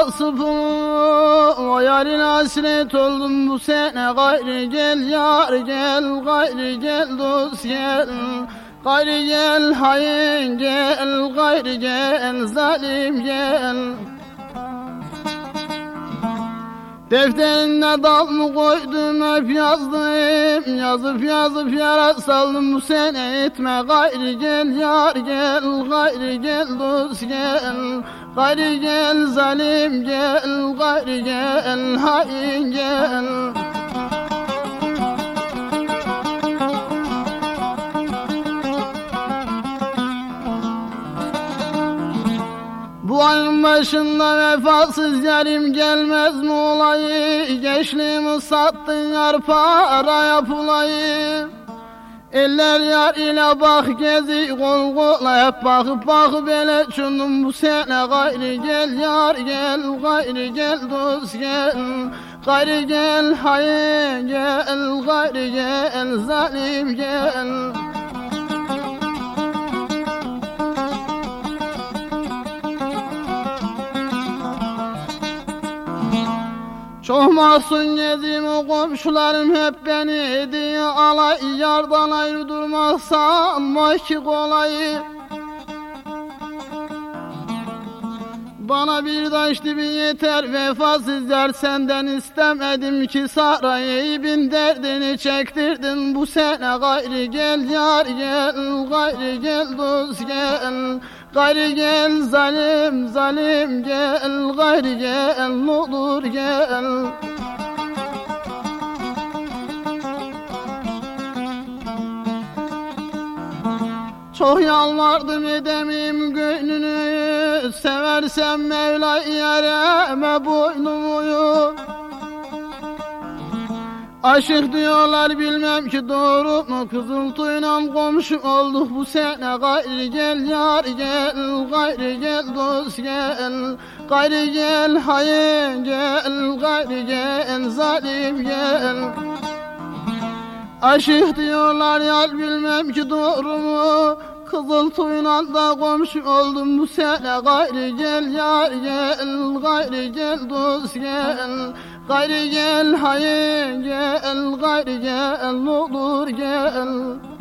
nasip o yarın hasret oldum bu sene. Gayrı gel yar gel, gayrı gel dost gel. Gayrı gel hain gel, gayrı gel zalim gel. Defterine dal mı koydum hep yazdım. Yazıp yazıp yara saldım bu sene. Etme gayrı gel yar gel, gayrı gel dost gel. Gayrı gel zalim gel, gayrı gel hain gel. Bu ayın başında vefasız yarim gelmez mi olayı? Gençliğimi sattın yar paraya pulayı. Eller yar ile bak gezi kol kola hep bakıp bakıp ele çundum bu sene. Gayrı gel yar gel, gayrı gel dost gel. Gayrı gel hain gel, gayrı gel zalim gel. Çok mahzun gezim komşularım hep beni hediye alay. Yardan ayrı durmak sanma ki kolay. Bana bir taş dibi yeter vefasız yar, senden istemedim ki sarayı. Bin derdini çektirdin bu sene. Gayrı gel yar gel, gayrı gel dost gel. Gayrı gel zalim zalim gel, gayrı gel ne olur gel. Çok yalvardım edemeyim gönlünü, seversen Mevla yereme boynumu. Aşık diyorlar bilmem ki doğru mu, Kızıltuyla komşu olduk bu sene. Gayrı gel yar gel, gayrı gel dost gel. Gayrı gel hain gel, gayrı gel zalim gel. Aşık diyorlar yar bilmem ki doğru mu, Kızıltuyla da komşu oldum bu sene. Gayrı gel yar gel, gayrı gel dost gel. Gayrı gel hain gel, gayrı gel ne olur gel.